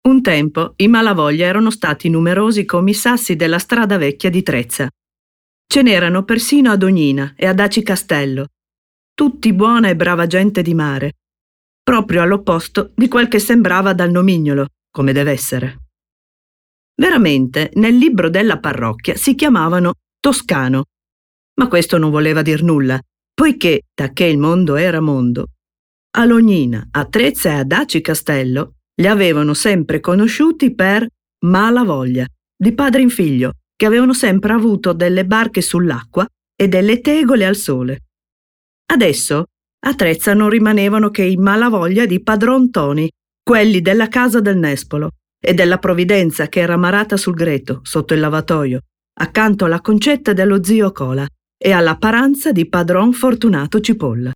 Un tempo i Malavoglia erano stati numerosi come i sassi della strada vecchia di Trezza. Ce n'erano persino ad Ognina e ad Aci Castello, tutti buona e brava gente di mare, proprio all'opposto di quel che sembrava dal nomignolo, come deve essere. Veramente, nel libro della parrocchia si chiamavano Toscano, ma questo non voleva dir nulla, poiché, dacché il mondo era mondo, a Lognina, a Trezza e ad Aci Castello li avevano sempre conosciuti per Malavoglia, di padre in figlio, che avevano sempre avuto delle barche sull'acqua e delle tegole al sole. Adesso a Trezza non rimanevano che i Malavoglia di padron Toni, quelli della casa del Nespolo e della Provvidenza che era marata sul greto, sotto il lavatoio, accanto alla concetta dello zio Cola e alla paranza di padron Fortunato Cipolla.